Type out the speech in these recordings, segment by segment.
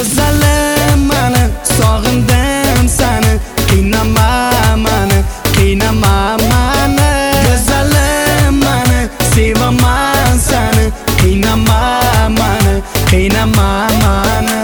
Go'zalim mani sog'indim sani, qiynama mani, qiynama mani. Go'zalim mani sevaman sani, qiynama mani, qiynama mani.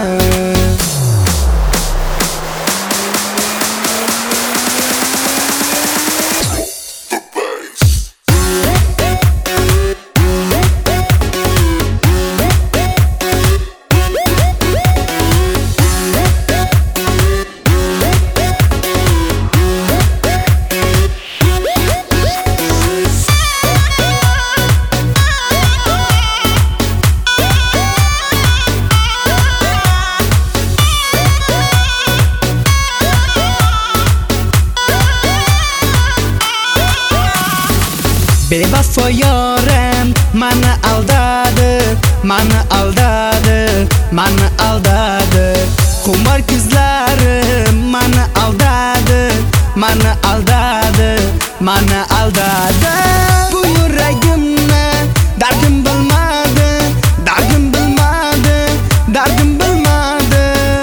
Bevafo yorim mani aldadi, mani aldadi, mani aldadi. Xumor ko'zlarim mani aldadi, mani aldadi, mani aldadi. Bu yuragimni dardim bilmadi, dardim bilmadi, dardim bilmadi.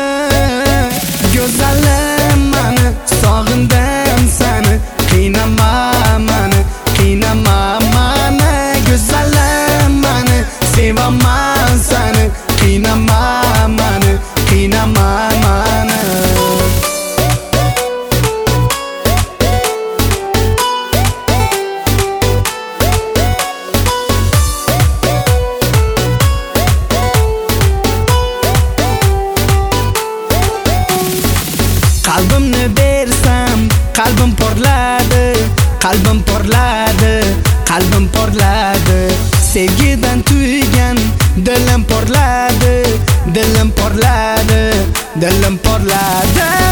Go'zalim mani sog'indim sani, qiynama mani, qiynama mani. Go'zalim mani sevaman sani, qiynama mani, qiynama mani. Qalbimni bersam qalbim porladi, qalbim porladi, qalbim porladi. Sevgidan tuygan dilim porladi, dilim porladi, dilim porladi.